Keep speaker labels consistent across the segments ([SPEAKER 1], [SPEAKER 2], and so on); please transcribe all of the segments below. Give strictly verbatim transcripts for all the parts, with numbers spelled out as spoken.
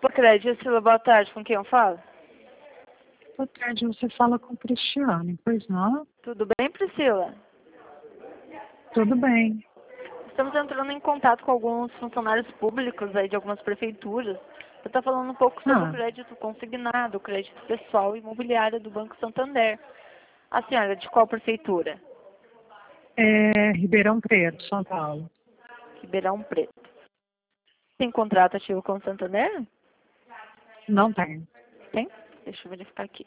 [SPEAKER 1] Opa, Crédito, Priscila, boa tarde. Com quem eu falo?
[SPEAKER 2] Boa tarde, você fala com Cristiane, pois não?
[SPEAKER 1] Tudo bem, Priscila?
[SPEAKER 2] Tudo bem.
[SPEAKER 1] Estamos entrando em contato com alguns funcionários públicos aí de algumas prefeituras. Eu estou falando um pouco sobre
[SPEAKER 2] Ah,
[SPEAKER 1] o crédito consignado, o crédito pessoal e imobiliário do Banco Santander. A senhora é de qual prefeitura?
[SPEAKER 2] é Ribeirão Preto, São Paulo.
[SPEAKER 1] Ribeirão Preto. Tem contrato ativo com o Santander?
[SPEAKER 2] Não tem.
[SPEAKER 1] Tem? Deixa eu verificar aqui.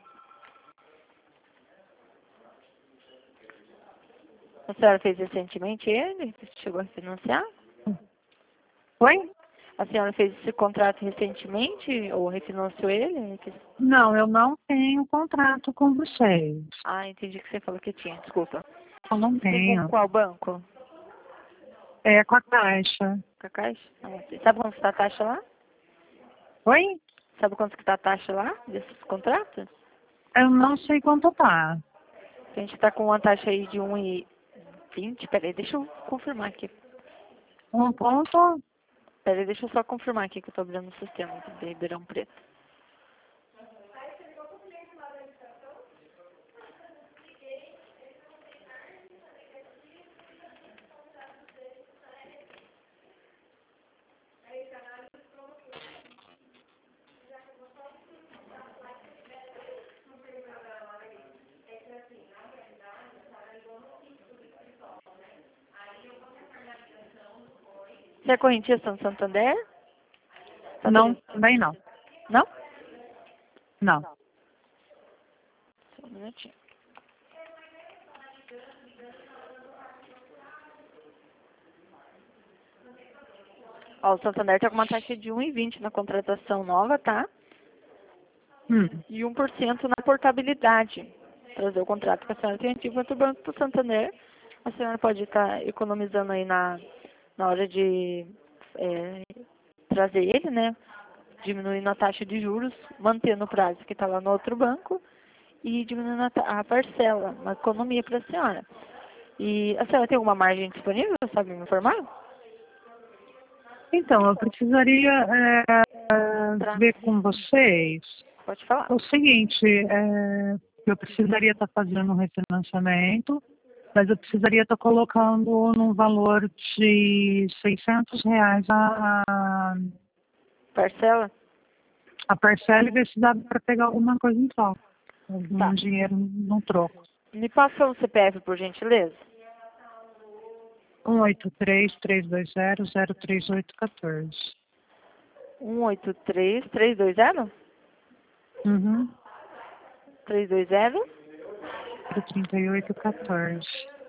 [SPEAKER 1] A senhora fez recentemente ele? Chegou a financiar?
[SPEAKER 2] Oi?
[SPEAKER 1] A senhora fez esse contrato recentemente ou refinanciou ele?
[SPEAKER 2] Não, eu não tenho contrato com vocês.
[SPEAKER 1] Ah, entendi que você falou que tinha, desculpa.
[SPEAKER 2] Eu não
[SPEAKER 1] Você tem com
[SPEAKER 2] tenho.
[SPEAKER 1] qual banco?
[SPEAKER 2] É com a Caixa.
[SPEAKER 1] Com a Caixa? Ah, sei. Sabe quanto está a taxa lá?
[SPEAKER 2] Oi?
[SPEAKER 1] Sabe quanto que está a taxa lá desses contratos?
[SPEAKER 2] Eu não sei quanto tá.
[SPEAKER 1] A gente está com uma taxa aí de um e vinte. Peraí, deixa eu confirmar aqui.
[SPEAKER 2] Um ponto?
[SPEAKER 1] Peraí, deixa eu só confirmar aqui que eu estou abrindo o sistema de Ribeirão Preto. Você é correntista no Santander?
[SPEAKER 2] Não,
[SPEAKER 1] Santander.
[SPEAKER 2] também não.
[SPEAKER 1] Não?
[SPEAKER 2] Não.
[SPEAKER 1] Só um minutinho. Ó, o Santander está com uma taxa de um e vinte na contratação nova, tá?
[SPEAKER 2] Hum.
[SPEAKER 1] E um por cento na portabilidade. Trazer o contrato que a senhora tem ativo do Banco do Santander. A senhora pode estar economizando aí na, na hora de é, trazer ele, né? Diminuindo a taxa de juros, mantendo o prazo que está lá no outro banco e diminuindo a, ta- a parcela, uma economia para a senhora. E a senhora tem alguma margem disponível, sabe me informar?
[SPEAKER 2] Então, eu precisaria é,
[SPEAKER 1] Pra...
[SPEAKER 2] ver com vocês
[SPEAKER 1] Pode falar.
[SPEAKER 2] o seguinte, é, eu precisaria estar fazendo um refinanciamento, mas eu precisaria estar colocando num valor de seiscentos reais a,
[SPEAKER 1] Parcela?
[SPEAKER 2] a parcela e ver se dá para pegar alguma coisa em troca, algum
[SPEAKER 1] Tá.
[SPEAKER 2] dinheiro no troco.
[SPEAKER 1] Me passa o C P F, por gentileza.
[SPEAKER 2] um oito três, três dois zero, zero três oito um quatro.
[SPEAKER 1] um oito três, três dois zero?
[SPEAKER 2] Uhum.
[SPEAKER 1] três dois zero?
[SPEAKER 2] zero três oito um quatro.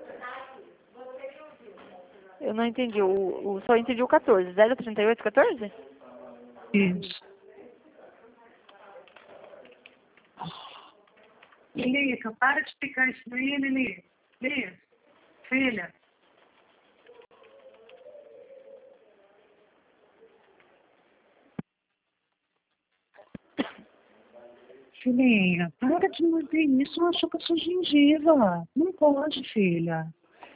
[SPEAKER 1] Eu não entendi. O, o, só entendi o quatorze. zero trinta e oito, quatorze?
[SPEAKER 2] Isso. Lilica, para de picar isso daí, Lili. Lili, filha. Filhinha, para de morder isso, machuca sua gengiva. Não pode, filha.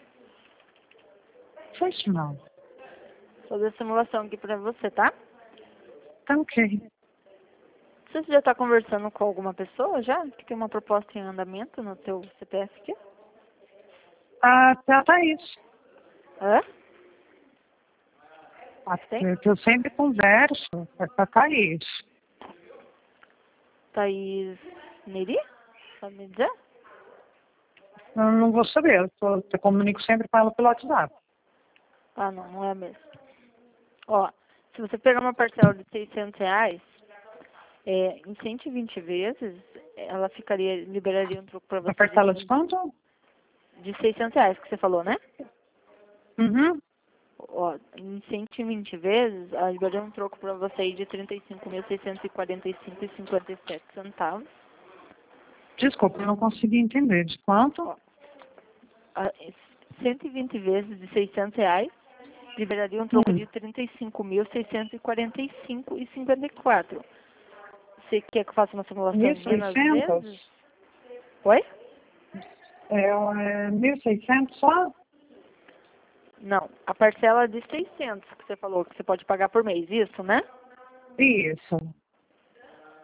[SPEAKER 2] Faz isso não.
[SPEAKER 1] Vou fazer a simulação aqui pra você, tá?
[SPEAKER 2] Tá ok.
[SPEAKER 1] Você já está conversando com alguma pessoa já? Que tem uma proposta em andamento no teu C P F aqui?
[SPEAKER 2] Ah, tá, tá isso.
[SPEAKER 1] Hã? Tem?
[SPEAKER 2] Até que eu sempre converso, é pra Thaís.
[SPEAKER 1] Thaís Neri? Sabe me dizer?
[SPEAKER 2] Eu não vou saber, eu, tô, eu comunico sempre com ela pelo WhatsApp.
[SPEAKER 1] Ah, não, não é a mesma. Ó, se você pegar uma parcela de seiscentos reais, é, em cento e vinte vezes, ela ficaria, liberaria um troco para
[SPEAKER 2] A
[SPEAKER 1] você
[SPEAKER 2] parcela de
[SPEAKER 1] de,
[SPEAKER 2] quanto?
[SPEAKER 1] de seiscentos reais, que você falou, né?
[SPEAKER 2] Uhum.
[SPEAKER 1] Ó, em cento e vinte vezes, ela liberaria um troco para você aí de trinta e cinco mil seiscentos e quarenta e cinco reais e cinquenta e sete centavos.
[SPEAKER 2] Desculpa, eu não consegui entender. De quanto?
[SPEAKER 1] Ó, a- cento e vinte vezes de seiscentos reais, liberaria um troco
[SPEAKER 2] Hum.
[SPEAKER 1] de trinta e cinco mil seiscentos e quarenta e cinco reais e cinquenta e quatro centavos. Você quer que eu faça uma simulação
[SPEAKER 2] mil e
[SPEAKER 1] de nas
[SPEAKER 2] seiscentos?
[SPEAKER 1] vezes? Oi?
[SPEAKER 2] É, é mil e seiscentos só?
[SPEAKER 1] Não, a parcela de seiscentos que você falou que você pode pagar por mês, isso, né?
[SPEAKER 2] Isso.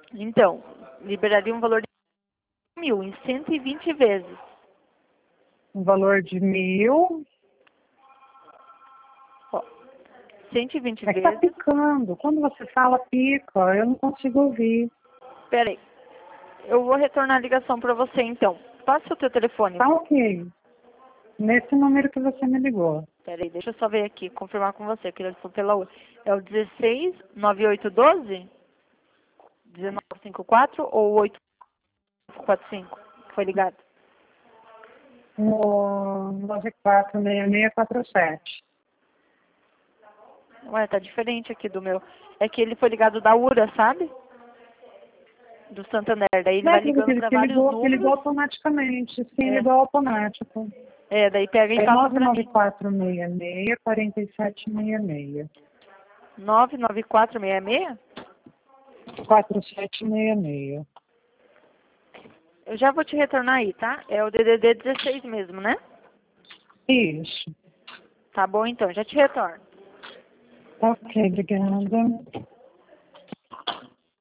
[SPEAKER 1] Então, liberaria um valor de mil em cento e vinte vezes.
[SPEAKER 2] Um valor de mil.
[SPEAKER 1] Ó, cento e vinte
[SPEAKER 2] É que tá
[SPEAKER 1] vezes.
[SPEAKER 2] picando. Quando você fala pica, eu não consigo ouvir.
[SPEAKER 1] Pera aí. Eu vou retornar a ligação para você, então. Passa o teu telefone.
[SPEAKER 2] Tá ok. Nesse número que você me ligou.
[SPEAKER 1] Pera aí, deixa eu só ver aqui, confirmar com você, que ele foi pela outra. É o dezesseis, nove oito um dois, dezenove cinquenta e quatro ou oito quatro cinco? Foi ligado?
[SPEAKER 2] No nove quatro seis seis quatro sete.
[SPEAKER 1] Ué, tá diferente aqui do meu. É que ele foi ligado da U R A, sabe? Do Santander. Daí ele
[SPEAKER 2] Não é
[SPEAKER 1] vai
[SPEAKER 2] aquele
[SPEAKER 1] ligando
[SPEAKER 2] que,
[SPEAKER 1] para
[SPEAKER 2] que
[SPEAKER 1] vários
[SPEAKER 2] ligou, que ligou
[SPEAKER 1] números.
[SPEAKER 2] automaticamente. Sim,
[SPEAKER 1] É,
[SPEAKER 2] ligou automático.
[SPEAKER 1] é daí pega e
[SPEAKER 2] É
[SPEAKER 1] passa
[SPEAKER 2] nove
[SPEAKER 1] para
[SPEAKER 2] nove
[SPEAKER 1] mim.
[SPEAKER 2] quatro seis seis quatro sete seis seis.
[SPEAKER 1] nove nove quatro seis seis?
[SPEAKER 2] quatro sete seis seis.
[SPEAKER 1] Eu já vou te retornar aí, tá? É o D D D dezesseis mesmo, né?
[SPEAKER 2] Isso.
[SPEAKER 1] Tá bom, então. Já te retorno.
[SPEAKER 2] Ok, obrigada.